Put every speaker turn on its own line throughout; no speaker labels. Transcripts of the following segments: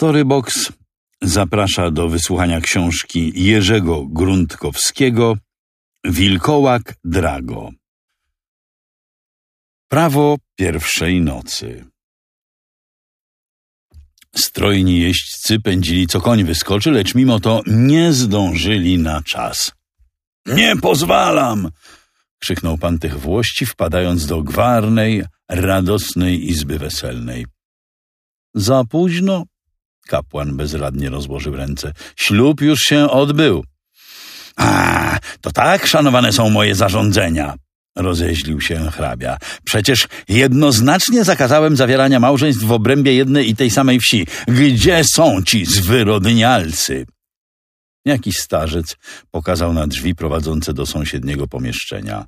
Storybox zaprasza do wysłuchania książki Jerzego Gruntkowskiego Wilkołak Drago. Prawo pierwszej nocy. Strojni jeźdźcy pędzili co koń wyskoczy, lecz mimo to nie zdążyli na czas. Nie pozwalam! Krzyknął pan tych włości, wpadając do gwarnej, radosnej izby weselnej. Za późno? Kapłan bezradnie rozłożył ręce. Ślub już się odbył. A, to tak szanowane są moje zarządzenia, rozeźlił się hrabia. Przecież jednoznacznie zakazałem zawierania małżeństw w obrębie jednej i tej samej wsi. Gdzie są ci zwyrodnialcy? Jakiś starzec pokazał na drzwi prowadzące do sąsiedniego pomieszczenia.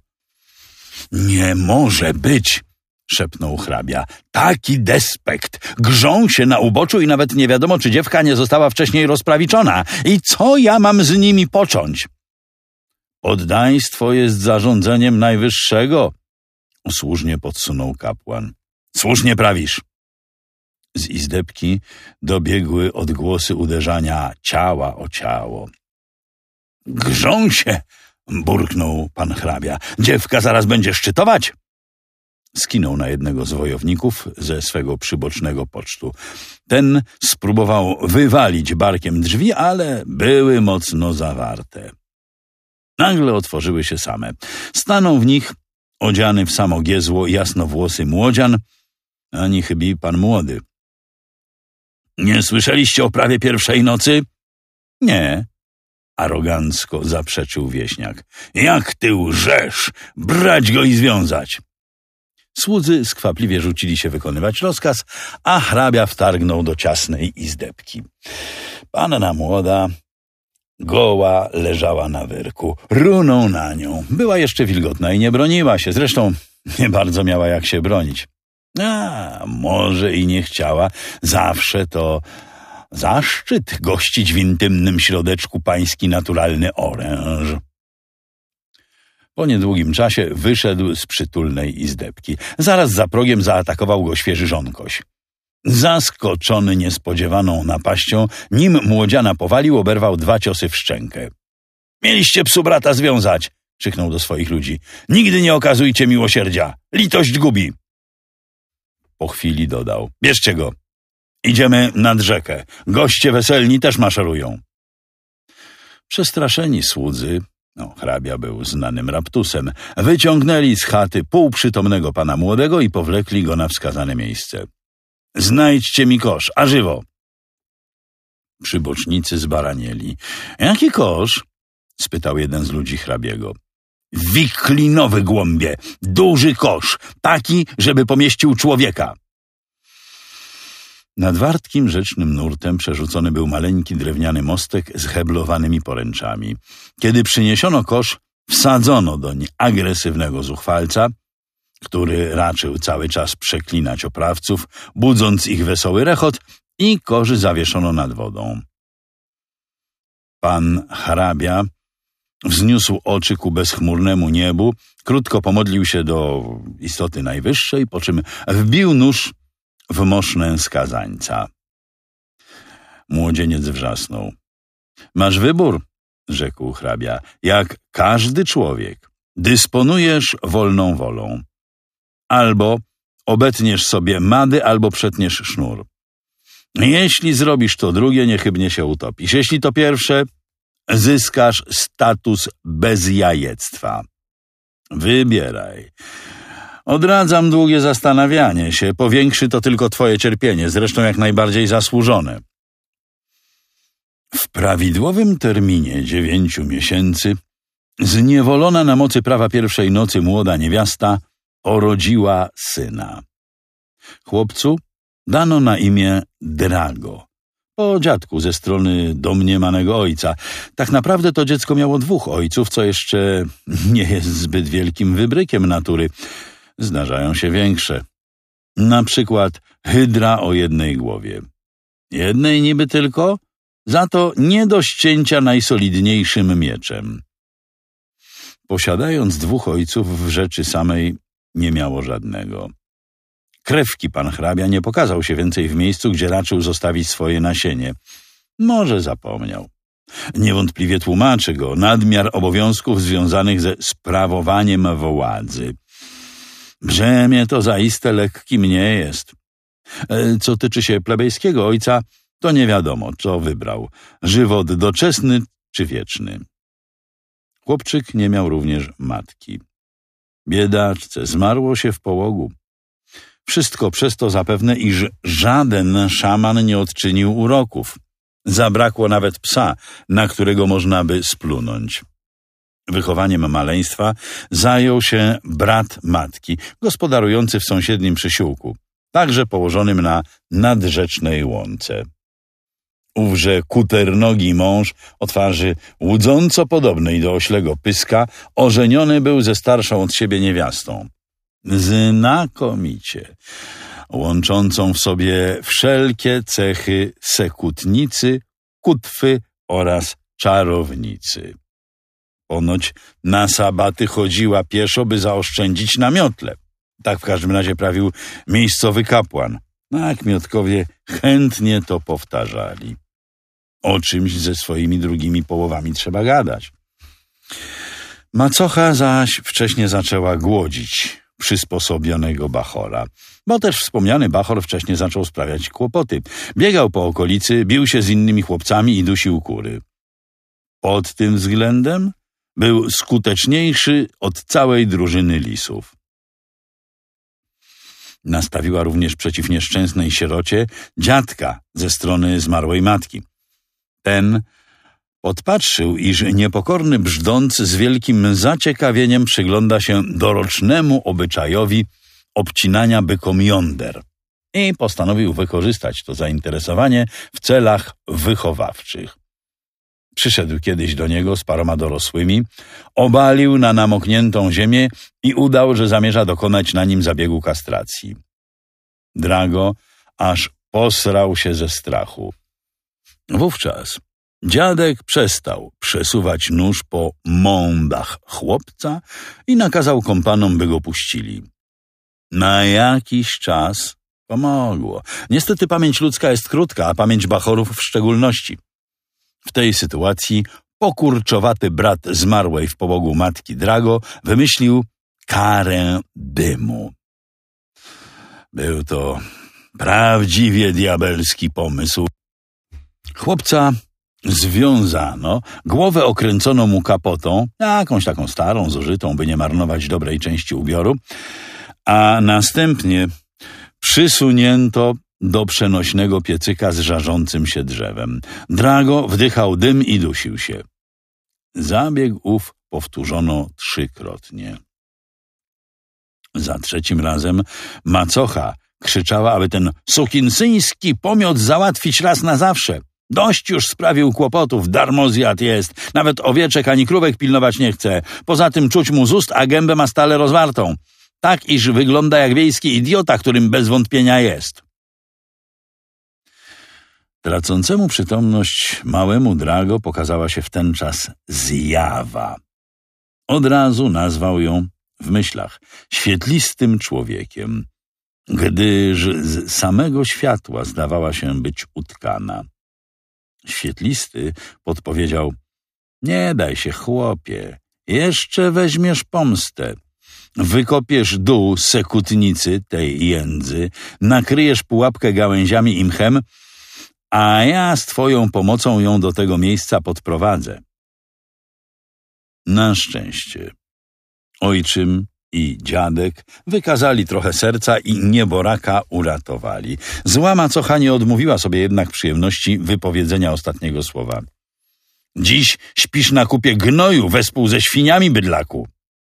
Nie może być, szepnął hrabia. Taki despekt. Grzą się na uboczu i nawet nie wiadomo, czy dziewka nie została wcześniej rozprawiczona. I co ja mam z nimi począć? Poddaństwo jest zarządzeniem najwyższego, usłużnie podsunął kapłan. Słusznie prawisz. Z izdebki dobiegły odgłosy uderzania ciała o ciało. Grzą się, burknął pan hrabia. Dziewka zaraz będzie szczytować. Skinął na jednego z wojowników ze swego przybocznego pocztu. Ten spróbował wywalić barkiem drzwi, ale były mocno zawarte. Nagle otworzyły się same. Stanął w nich odziany w samo giezło jasnowłosy młodzian, ani chybi pan młody. Nie słyszeliście o prawie pierwszej nocy? Nie, arogancko zaprzeczył wieśniak. Jak ty łżesz? Brać go i związać. Słudzy skwapliwie rzucili się wykonywać rozkaz, a hrabia wtargnął do ciasnej izdebki. Panna młoda, goła, leżała na wyrku. Runął na nią. Była jeszcze wilgotna i nie broniła się. Zresztą nie bardzo miała jak się bronić. A może i nie chciała. Zawsze to zaszczyt gościć w intymnym środeczku pański naturalny oręż. Po niedługim czasie wyszedł z przytulnej izdebki. Zaraz za progiem zaatakował go świeży żonkoś. Zaskoczony niespodziewaną napaścią, nim młodziana powalił, oberwał 2 ciosy w szczękę. Mieliście psu brata związać, krzyknął do swoich ludzi. Nigdy nie okazujcie miłosierdzia. Litość gubi. Po chwili dodał. Bierzcie go. Idziemy nad rzekę. Goście weselni też maszerują. Przestraszeni słudzy, hrabia był znanym raptusem, wyciągnęli z chaty półprzytomnego pana młodego i powlekli go na wskazane miejsce. Znajdźcie mi kosz, a żywo. Przybocznicy zbaranieli. Jaki kosz? Spytał jeden z ludzi hrabiego. Wiklinowy, głąbie, duży kosz, taki, żeby pomieścił człowieka. Nad wartkim rzecznym nurtem przerzucony był maleńki drewniany mostek z heblowanymi poręczami. Kiedy przyniesiono kosz, wsadzono doń agresywnego zuchwalca, który raczył cały czas przeklinać oprawców, budząc ich wesoły rechot, i korzy zawieszono nad wodą. Pan hrabia wzniósł oczy ku bezchmurnemu niebu, krótko pomodlił się do istoty najwyższej, po czym wbił nóż w mosznę skazańca. Młodzieniec wrzasnął. Masz wybór, rzekł hrabia, jak każdy człowiek. Dysponujesz wolną wolą. Albo obetniesz sobie mady, albo przetniesz sznur. Jeśli zrobisz to drugie, niechybnie się utopisz. Jeśli to pierwsze, zyskasz status bezjajectwa. Wybieraj. Odradzam długie zastanawianie się. Powiększy to tylko twoje cierpienie, zresztą jak najbardziej zasłużone. W prawidłowym terminie 9 miesięcy zniewolona na mocy prawa pierwszej nocy młoda niewiasta urodziła syna. Chłopcu dano na imię Drago, po dziadku ze strony domniemanego ojca. Tak naprawdę to dziecko miało 2 ojców, co jeszcze nie jest zbyt wielkim wybrykiem natury. Zdarzają się większe. Na przykład hydra o jednej głowie. Jednej niby tylko, za to nie do ścięcia najsolidniejszym mieczem. Posiadając 2 ojców, w rzeczy samej nie miało żadnego. krewki pan hrabia nie pokazał się więcej w miejscu, gdzie raczył zostawić swoje nasienie. Może zapomniał. Niewątpliwie tłumaczy go nadmiar obowiązków związanych ze sprawowaniem władzy. Brzemię to zaiste lekkim nie jest. Co tyczy się plebejskiego ojca, to nie wiadomo, co wybrał. Żywot doczesny czy wieczny. Chłopczyk nie miał również matki. Biedaczce zmarło się w połogu. Wszystko przez to zapewne, iż żaden szaman nie odczynił uroków. Zabrakło nawet psa, na którego można by splunąć. Wychowaniem maleństwa zajął się brat matki, gospodarujący w sąsiednim przysiłku, także położonym na nadrzecznej łące. Ówże kuternogi mąż o twarzy łudząco podobnej do oślego pyska ożeniony był ze starszą od siebie niewiastą. Znakomicie, łączącą w sobie wszelkie cechy sekutnicy, kutwy oraz czarownicy. Ponoć na sabaty chodziła pieszo, by zaoszczędzić na miotle. Tak w każdym razie prawił miejscowy kapłan. A kmiotkowie chętnie to powtarzali. O czymś ze swoimi drugimi połowami trzeba gadać. Macocha zaś wcześnie zaczęła głodzić przysposobionego bachora, bo też wspomniany bachor wcześnie zaczął sprawiać kłopoty. Biegał po okolicy, bił się z innymi chłopcami i dusił kury. Pod tym względem był skuteczniejszy od całej drużyny lisów. Nastawiła również przeciw nieszczęsnej sierocie dziadka ze strony zmarłej matki. Ten podpatrzył, iż niepokorny brzdąc z wielkim zaciekawieniem przygląda się dorocznemu obyczajowi obcinania bykom jąder i postanowił wykorzystać to zainteresowanie w celach wychowawczych. Przyszedł kiedyś do niego z paroma dorosłymi, obalił na namokniętą ziemię i udał, że zamierza dokonać na nim zabiegu kastracji. Drago aż posrał się ze strachu. Wówczas dziadek przestał przesuwać nóż po mądach chłopca i nakazał kompanom, by go puścili. Na jakiś czas pomogło. Niestety pamięć ludzka jest krótka, a pamięć bachorów w szczególności. W tej sytuacji pokurczowaty brat zmarłej w pobogu matki Drago wymyślił karę dymu. Był to prawdziwie diabelski pomysł. Chłopca związano, głowę okręcono mu kapotą, jakąś taką starą, zużytą, by nie marnować dobrej części ubioru, a następnie przysunięto do przenośnego piecyka z żarzącym się drzewem. Drago wdychał dym i dusił się. Zabieg ów powtórzono 3-krotnie. Za 3. razem macocha krzyczała, aby ten sukinsyński pomiot załatwić raz na zawsze. Dość już sprawił kłopotów, darmozjad jest. Nawet owieczek ani krówek pilnować nie chce. Poza tym czuć mu z ust, a gębę ma stale rozwartą. Tak, iż wygląda jak wiejski idiota, którym bez wątpienia jest. Tracącemu przytomność małemu Drago pokazała się w ten czas zjawa. Od razu nazwał ją w myślach świetlistym człowiekiem, gdyż z samego światła zdawała się być utkana. Świetlisty podpowiedział: nie daj się, chłopie, jeszcze weźmiesz pomstę. Wykopiesz dół sekutnicy tej jędzy, nakryjesz pułapkę gałęziami i mchem, a ja z twoją pomocą ją do tego miejsca podprowadzę. Na szczęście ojczym i dziadek wykazali trochę serca i nieboraka uratowali. Zła macocha nie odmówiła sobie jednak przyjemności wypowiedzenia ostatniego słowa. Dziś śpisz na kupie gnoju wespół ze świniami, bydlaku.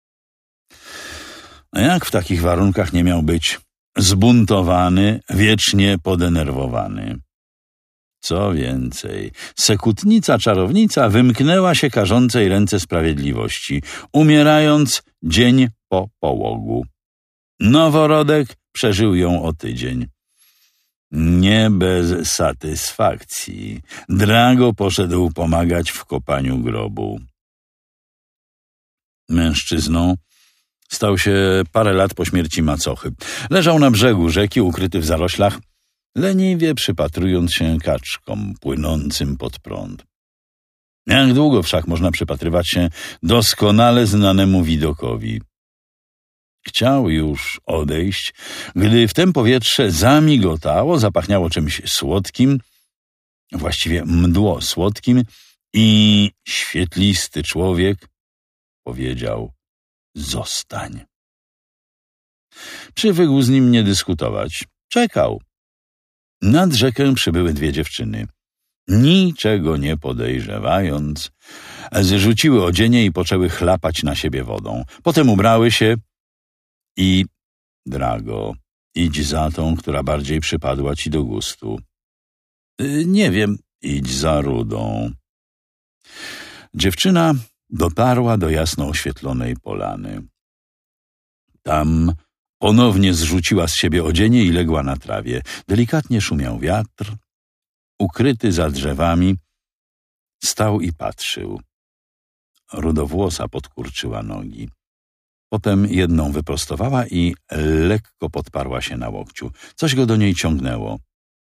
A jak w takich warunkach nie miał być zbuntowany, wiecznie podenerwowany? Co więcej, sekutnica czarownica wymknęła się karzącej ręce sprawiedliwości, umierając dzień po połogu. Noworodek przeżył ją o tydzień. Nie bez satysfakcji Drago poszedł pomagać w kopaniu grobu. Mężczyzną Stał się parę lat po śmierci macochy. Leżał na brzegu rzeki, ukryty w zaroślach, leniwie przypatrując się kaczkom płynącym pod prąd. Jak długo wszak można przypatrywać się doskonale znanemu widokowi? Chciał już odejść, gdy wtem powietrze zamigotało, zapachniało czymś słodkim, właściwie mdło słodkim, i świetlisty człowiek powiedział: zostań. Przywykł z nim nie dyskutować. Czekał. Nad rzekę przybyły dwie dziewczyny. Niczego nie podejrzewając, zrzuciły odzienie i poczęły chlapać na siebie wodą. Potem ubrały się i: Drago, idź za tą, która bardziej przypadła ci do gustu. Nie wiem, idź za rudą. Dziewczyna dotarła do jasno oświetlonej polany. Tam ponownie zrzuciła z siebie odzienie i legła na trawie. Delikatnie szumiał wiatr. Ukryty za drzewami, stał i patrzył. Rudowłosa podkurczyła nogi. Potem jedną wyprostowała i lekko podparła się na łokciu. Coś go do niej ciągnęło.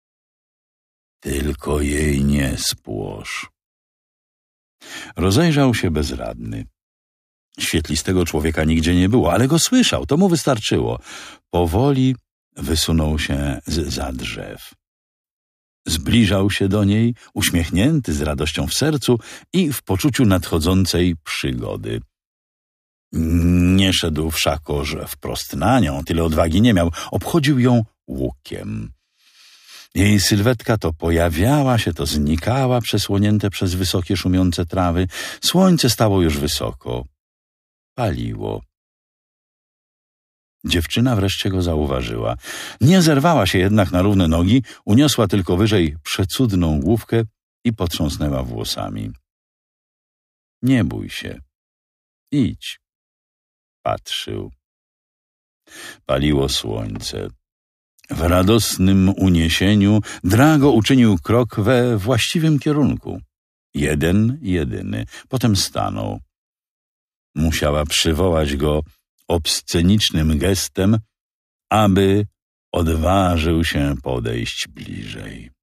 Tylko jej nie spłosz. Rozejrzał się bezradny. Świetlistego człowieka nigdzie nie było, ale go słyszał, to mu wystarczyło. Powoli wysunął się zza drzew. Zbliżał się do niej, uśmiechnięty, z radością w sercu i w poczuciu nadchodzącej przygody. Nie szedł wszakoż wprost na nią, tyle odwagi nie miał. Obchodził ją łukiem. Jej sylwetka to pojawiała się, to znikała, przesłonięte przez wysokie, szumiące trawy. Słońce stało już wysoko. Paliło. Dziewczyna wreszcie go zauważyła. Nie zerwała się jednak na równe nogi, uniosła tylko wyżej przecudną główkę i potrząsnęła włosami. Nie bój się. Idź. Patrzył. Paliło słońce. W radosnym uniesieniu Drago uczynił krok we właściwym kierunku. Jeden, jedyny. Potem stanął. Musiała przywołać go obscenicznym gestem, aby odważył się podejść bliżej.